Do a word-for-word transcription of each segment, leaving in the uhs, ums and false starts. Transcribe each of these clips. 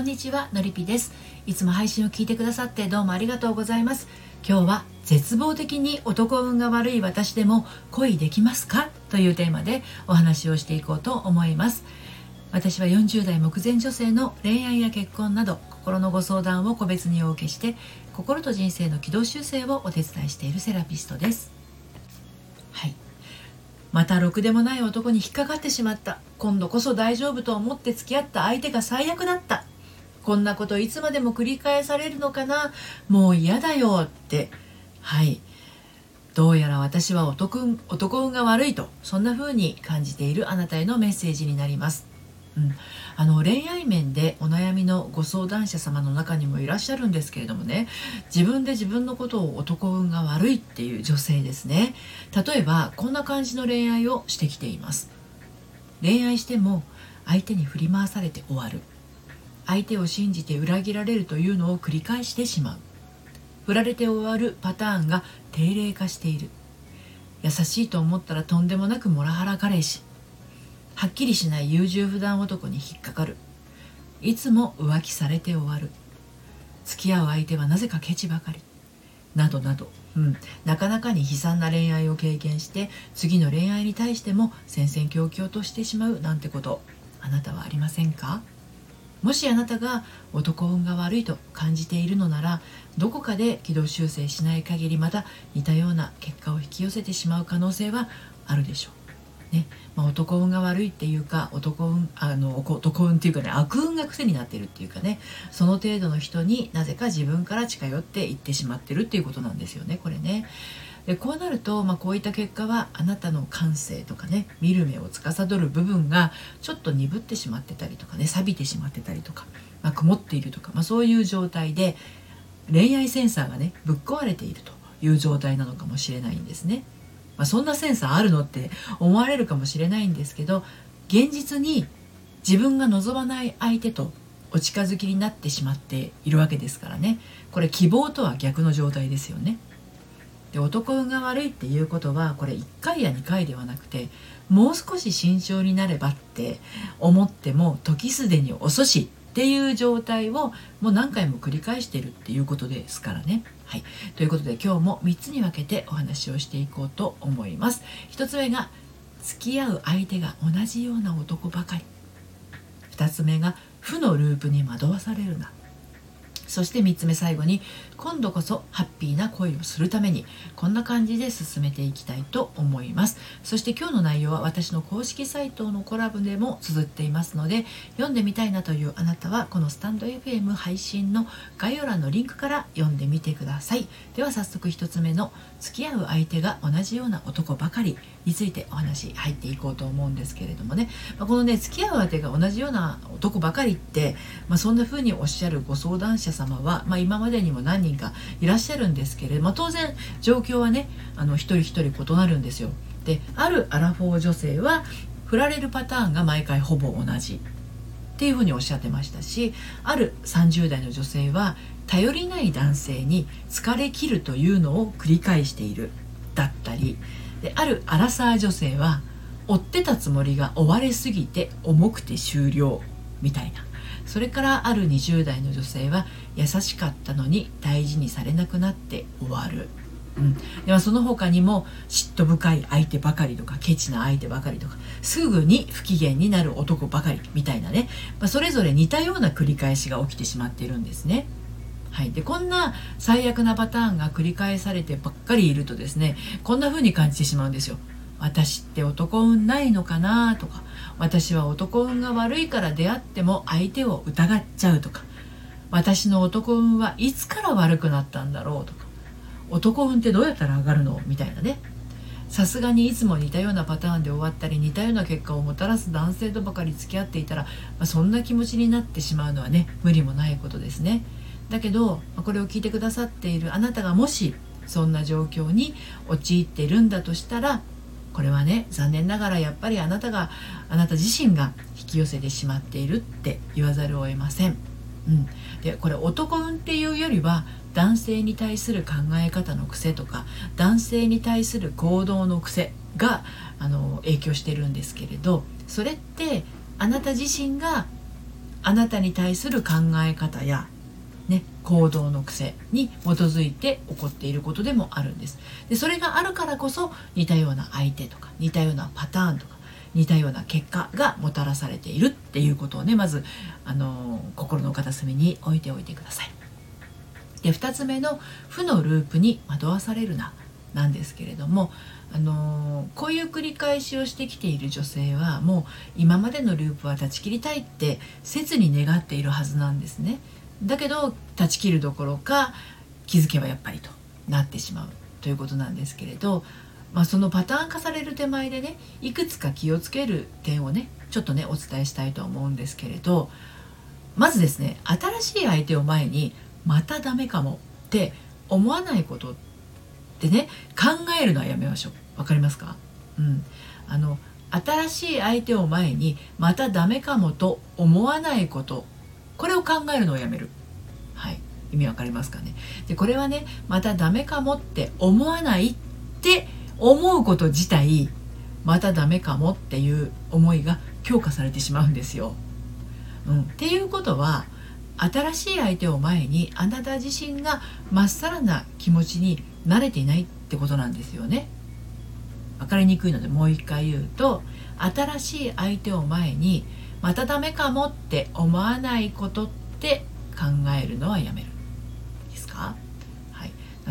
にちは、のりぴです。いつも配信を聞いてくださってどうもありがとうございます。今日は絶望的に男運が悪い私でも恋できますかというテーマでお話をしていこうと思います。私はよんじゅう代目前女性の恋愛や結婚など心のご相談を個別にお受けして、心と人生の軌道修正をお手伝いしているセラピストです。はい、またろくでもない男に引っかかってしまった。今度こそ大丈夫と思って付き合った相手が最悪だった。こんなこといつまでも繰り返されるのかな、もう嫌だよって、はい、どうやら私は男運、男運が悪いと、そんな風に感じているあなたへのメッセージになります。うん、あの恋愛面でお悩みのご相談者様の中にもいらっしゃるんですけれどもね、自分で自分のことを男運が悪いっていう女性ですね。例えばこんな感じの恋愛をしてきています。恋愛しても相手に振り回されて終わる。相手を信じて裏切られるというのを繰り返してしまう。振られて終わるパターンが定例化している。優しいと思ったらとんでもなくモラハラ彼氏。はっきりしない優柔不断男に引っかかる。いつも浮気されて終わる。付き合う相手はなぜかケチばかり。などなど、うん、なかなかに悲惨な恋愛を経験して、次の恋愛に対しても戦々恐々としてしまうなんてこと、あなたはありませんか？もしあなたが男運が悪いと感じているのなら、どこかで軌道修正しない限りまた似たような結果を引き寄せてしまう可能性はあるでしょう。ね、まあ、男運が悪いっていうか、男運あの男運っていうかね、悪運が癖になってるっていうかね、その程度の人になぜか自分から近寄っていってしまってるっていうことなんですよね、これね。でこうなると、まあ、こういった結果はあなたの感性とかね、見る目を司る部分がちょっと鈍ってしまってたりとかね、錆びてしまってたりとか、まあ、曇っているとか、まあ、そういう状態で恋愛センサーがねぶっ壊れているという状態なのかもしれないんですね。まあ、そんなセンサーあるのって思われるかもしれないんですけど、現実に自分が望まない相手とお近づきになってしまっているわけですからね。これ希望とは逆の状態ですよね。で男運が悪いっていうことは、これいっかいやにかいではなくて、もう少し慎重になればって思っても時すでに遅しっていう状態をもう何回も繰り返しているっていうことですからね。はい、ということで今日もみっつに分けてお話をしていこうと思います。ひとつめが付き合う相手が同じような男ばかり。ふたつめが負のループに惑わされるな。そしてみっつめ、最後に今度こそハッピーな恋をするために、こんな感じで進めていきたいと思います。そして今日の内容は私の公式サイトのコラムでも綴っていますので、読んでみたいなというあなたはこのスタンド エフエム 配信の概要欄のリンクから読んでみてください。では早速ひとつめの付き合う相手が同じような男ばかりについてお話入っていこうと思うんですけれどもね、このね付き合う相手が同じような男ばかりって、まあ、そんな風におっしゃるご相談者様は、まあ、今までにも何人かいらっしゃるんですけれども、当然状況はねあの一人一人異なるんですよ。であるアラフォー女性は振られるパターンが毎回ほぼ同じっていうふうにおっしゃってましたし、あるさんじゅう代の女性は頼りない男性に疲れ切るというのを繰り返しているだったり、であるアラサー女性は追ってたつもりが追われすぎて重くて終了みたいな。それからあるにじゅう代の女性は優しかったのに大事にされなくなって終わる。うん、ではその他にも嫉妬深い相手ばかりとか、ケチな相手ばかりとか、すぐに不機嫌になる男ばかりみたいなね、まあ、それぞれ似たような繰り返しが起きてしまっているんですね。はい、でこんな最悪なパターンが繰り返されてばっかりいるとですね、こんな風に感じてしまうんですよ。私って男運ないのかなとか、私は男運が悪いから出会っても相手を疑っちゃうとか、私の男運はいつから悪くなったんだろうとか、男運ってどうやったら上がるのみたいなね。さすがにいつも似たようなパターンで終わったり、似たような結果をもたらす男性とばかり付き合っていたら、まあ、そんな気持ちになってしまうのはね無理もないことですね。だけどこれを聞いてくださっているあなたがもしそんな状況に陥っているんだとしたら、これはね残念ながらやっぱりあなたがあなた自身が引き寄せてしまっているって言わざるを得ません。うん、でこれ男運っていうよりは男性に対する考え方の癖とか、男性に対する行動の癖があの影響してるんですけれど、それってあなた自身があなたに対する考え方や、ね、行動の癖に基づいて起こっていることでもあるんです。でそれがあるからこそ似たような相手とか似たようなパターンとか似たような結果がもたらされているっていうことをね、まずあの心の片隅に置いておいてください。でふたつめの負のループに惑わされるななんですけれども、あのこういう繰り返しをしてきている女性はもう今までのループは断ち切りたいって切に願っているはずなんですね。だけど断ち切るどころか気づけばやっぱりとなってしまうということなんですけれど、まあ、そのパターン化される手前でね、いくつか気をつける点をねちょっとねお伝えしたいと思うんですけれど、まずですね、新しい相手を前にまたダメかもって思わないことってね、考えるのはやめましょう。わかりますか？うん、あの新しい相手を前にまたダメかもと思わないこと、これを考えるのをやめる。はい、意味わかりますかね？でこれはね、またダメかもって思わないって思うこと自体、またダメかもっていう思いが強化されてしまうんですよ。うん、っていうことは、新しい相手を前にあなた自身がまっさらな気持ちに慣れていないってことなんですよね。分かりにくいのでもう一回言うと、新しい相手を前にまたダメかもって思わないことって考えるのはやめるですか？はい、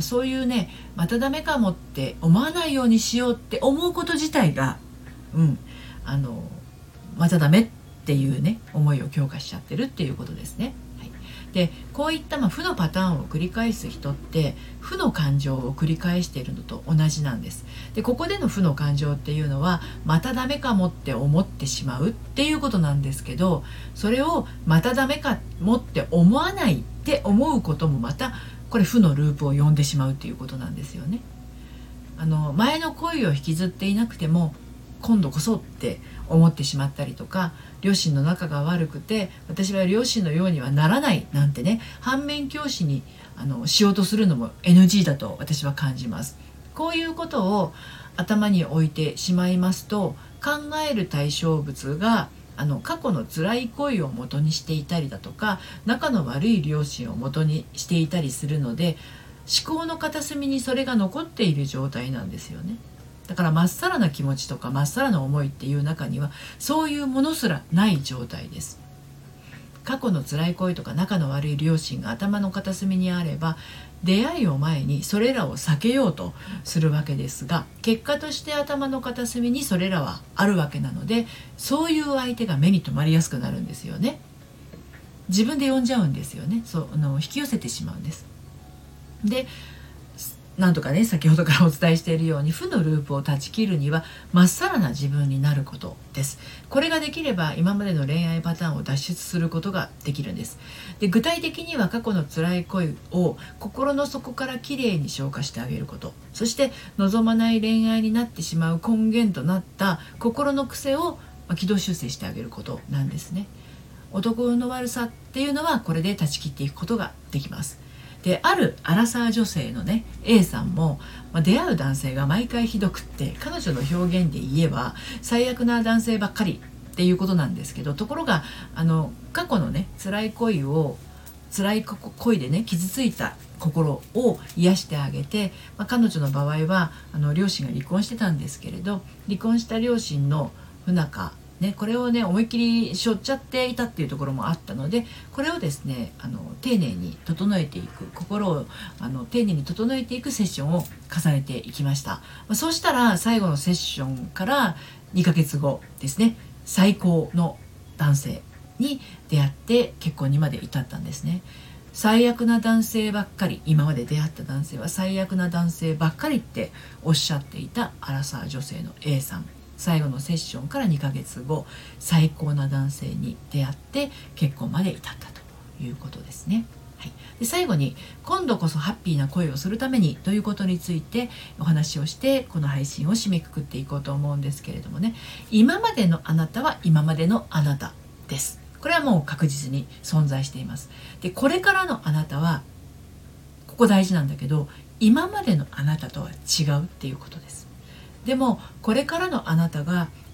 そういうね、またダメかもって思わないようにしようって思うこと自体が、うん、あのまたダメっていうね思いを強化しちゃってるっていうことですね。でこういったまあ負のパターンを繰り返す人って負の感情を繰り返しているのと同じなんです。でここでの負の感情っていうのはまたダメかもって思ってしまうっていうことなんですけど、それをまたダメかもって思わないって思うこともまたこれ負のループを呼んでしまうっていうことなんですよね。あの前の恋を引きずっていなくても今度こそって思ってしまったりとか、両親の仲が悪くて私は両親のようにはならないなんてね、反面教師にあのしようとするのも エヌジー だと私は感じます。こういうことを頭に置いてしまいますと、考える対象物があの過去の辛い恋を元にしていたりだとか、仲の悪い両親を元にしていたりするので、思考の片隅にそれが残っている状態なんですよね。だからまっさらな気持ちとかまっさらな思いっていう中にはそういうものすらない状態です。過去の辛い恋とか仲の悪い両親が頭の片隅にあれば、出会いを前にそれらを避けようとするわけですが、結果として頭の片隅にそれらはあるわけなので、そういう相手が目に留まりやすくなるんですよね。自分で呼んじゃうんですよね。そうあの引き寄せてしまうんです。でなんとかね、先ほどからお伝えしているように負のループを断ち切るにはまっさらな自分になることです。これができれば今までの恋愛パターンを脱出することができるんです。で具体的には過去の辛い恋を心の底からきれいに消化してあげること、そして望まない恋愛になってしまう根源となった心の癖を軌道修正してあげることなんですね。男運の悪さっていうのはこれで断ち切っていくことができます。であるアラサー女性のね A さんも、まあ、出会う男性が毎回ひどくって、彼女の表現で言えば最悪な男性ばっかりっていうことなんですけど、ところがあの過去のね辛い恋を辛い恋でね傷ついた心を癒してあげて、まあ、彼女の場合はあの両親が離婚してたんですけれど、離婚した両親の不仲ね、これをね思いっきりしょっちゃっていたっていうところもあったので、これをですねあの丁寧に整えていく、心をあの丁寧に整えていくセッションを重ねていきました。まあ、そうしたら最後のセッションからにかげつごですね、最高の男性に出会って結婚にまで至ったんですね。最悪な男性ばっかり、今まで出会った男性は最悪な男性ばっかりっておっしゃっていたアラサー女性の A さん、最後のセッションからにかげつご、最高な男性に出会って結婚まで至ったということですね。はい、で最後に今度こそハッピーな恋をするためにということについてお話をしてこの配信を締めくくっていこうと思うんですけれどもね、今までのあなたは今までのあなたです。これはもう確実に存在しています。でこれからのあなたは、ここ大事なんだけど、今までのあなたとは違うっていうことです。でもこれからのあなたが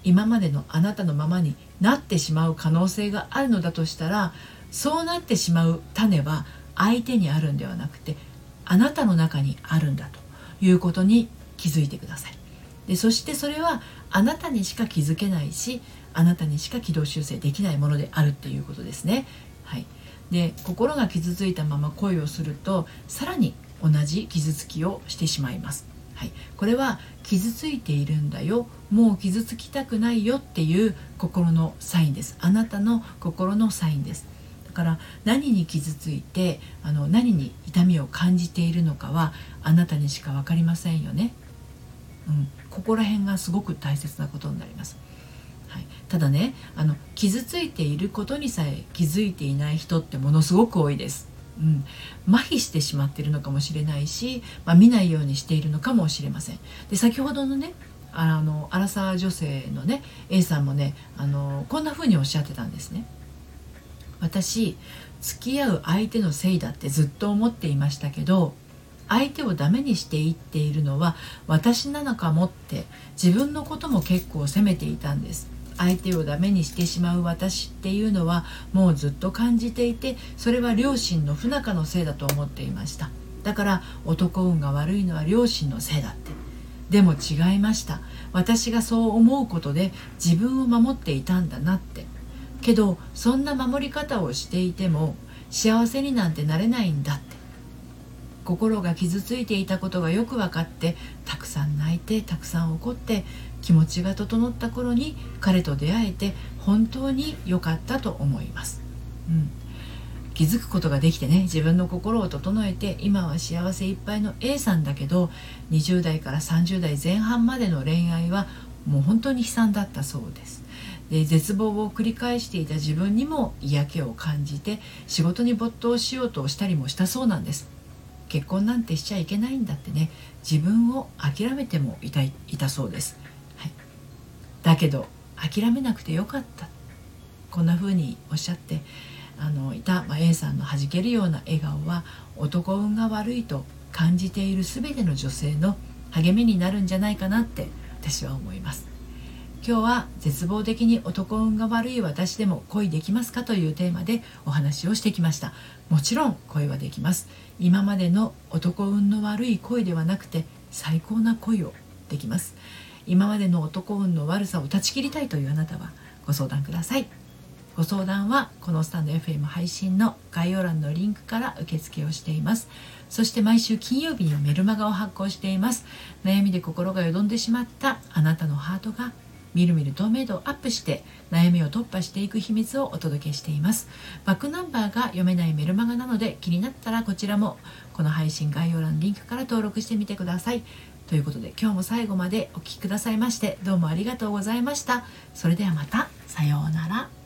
今までのあなたのままになってしまう可能性があるのだとしたら、そうなってしまう種は相手にあるんではなくてあなたの中にあるんだということに気づいてください。でそしてそれはあなたにしか気づけないし、あなたにしか軌道修正できないものであるっていうことですね。はい、で心が傷ついたまま恋をすると、さらに同じ傷つきをしてしまいます。はい、これは傷ついているんだよ、もう傷つきたくないよっていう心のサインです。あなたの心のサインです。だから何に傷ついてあの何に痛みを感じているのかはあなたにしか分かりませんよね。うん、ここら辺がすごく大切なことになります。はい、ただね、あの傷ついていることにさえ気づいていない人ってものすごく多いです。うん、麻痺してしまっているのかもしれないし、まあ、見ないようにしているのかもしれません。で先ほどのね、あのアラサー女性のね A さんもね、あのこんな風におっしゃってたんですね。私、付き合う相手のせいだってずっと思っていましたけど、相手をダメにしていっているのは私なのかもって、自分のことも結構責めていたんです。相手をダメにしてしまう私っていうのはもうずっと感じていて、それは両親の不仲のせいだと思っていました。だから男運が悪いのは両親のせいだって。でも違いました。私がそう思うことで自分を守っていたんだなって。けどそんな守り方をしていても幸せになんてなれないんだって。心が傷ついていたことがよく分かって、たくさん泣いてたくさん怒って気持ちが整った頃に彼と出会えて本当に良かったと思います。うん、気づくことができてね、自分の心を整えて今は幸せいっぱいの A さんだけど、にじゅう代からさんじゅう代前半までの恋愛はもう本当に悲惨だったそうです。で絶望を繰り返していた自分にも嫌気を感じて仕事に没頭しようとしたりもしたそうなんです。結婚なんてしちゃいけないんだってね、自分を諦めてもいたいたそうです。はい、だけど諦めなくてよかった、こんな風におっしゃってあのいた、まあ、A さんの弾けるような笑顔は男運が悪いと感じている全ての女性の励みになるんじゃないかなって私は思います。今日は絶望的に男運が悪い私でも恋できますかというテーマでお話をしてきました。もちろん恋はできます。今までの男運の悪い恋ではなくて最高な恋をできます。今までの男運の悪さを断ち切りたいというあなたはご相談ください。ご相談はこのスタンド エフエム 配信の概要欄のリンクから受付をしています。そして毎週金曜日にはメルマガを発行しています。悩みで心がよどんでしまったあなたのハートがみるみる透明度をアップして悩みを突破していく秘密をお届けしています。バックナンバーが読めないメルマガなので、気になったらこちらもこの配信概要欄リンクから登録してみてください。ということで今日も最後までお聞きくださいましてどうもありがとうございました。それではまた、さようなら。